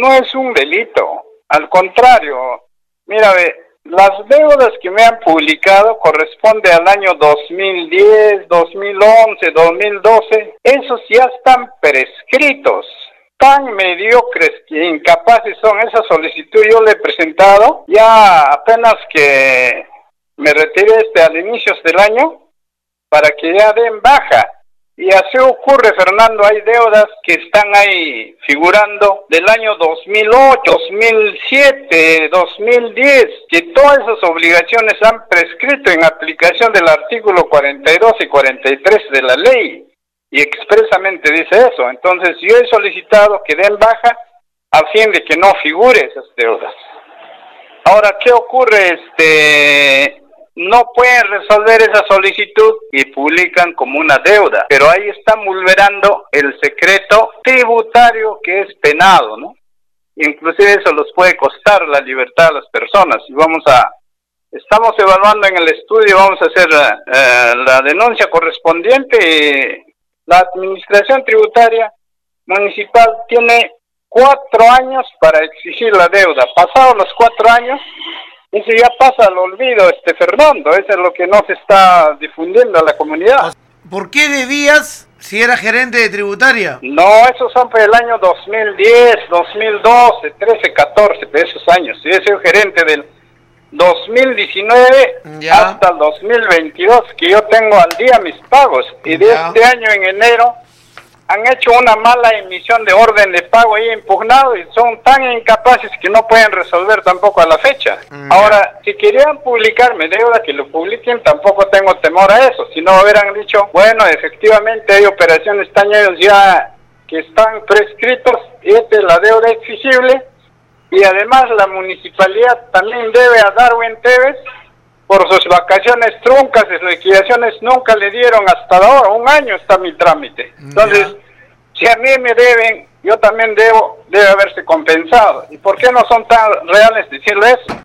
no es un delito. Al contrario, mira, ve, las deudas que me han publicado corresponde al año 2010, 2011, 2012. Esos ya están prescritos. Tan mediocres que incapaces son. Esa solicitud yo le he presentado ya apenas que me retiré al inicios del año para que ya den baja. Y así ocurre, Fernando, hay deudas que están ahí figurando del año 2008, 2007, 2010, que todas esas obligaciones han prescrito en aplicación del artículo 42 y 43 de la ley. Y expresamente dice eso. Entonces yo he solicitado que den baja a fin de que no figure esas deudas. Ahora, ¿qué ocurre? No pueden resolver esa solicitud y publican como una deuda, pero ahí están vulnerando el secreto tributario que es penado, ¿no? Inclusive eso los puede costar la libertad a las personas. Y estamos evaluando en el estudio, vamos a hacer la denuncia correspondiente. Y la administración tributaria municipal tiene 4 años para exigir la deuda. Pasados los 4 años, eso ya pasa al olvido, Fernando. Eso es lo que no se está difundiendo a la comunidad. ¿Por qué debías si eras gerente de tributaria? No, esos son por el año 2010, 2012, 13, 14, de esos años. Yo soy gerente del 2019 hasta el 2022, que yo tengo al día mis pagos. Y de este año en enero han hecho una mala emisión de orden de pago ahí impugnado y son tan incapaces que no pueden resolver tampoco a la fecha. Ahora, si querían publicarme deuda, que lo publiquen, tampoco tengo temor a eso. Si no hubieran dicho, bueno, efectivamente hay operaciones tan ya que están prescritos y esta es la deuda exigible, y además la municipalidad también debe a Darwin Tevez por sus vacaciones truncas y liquidaciones nunca le dieron hasta ahora. 1 año está mi trámite. Entonces, si a mí me deben, yo también debe haberse compensado. ¿Y por qué no son tan reales decirle eso?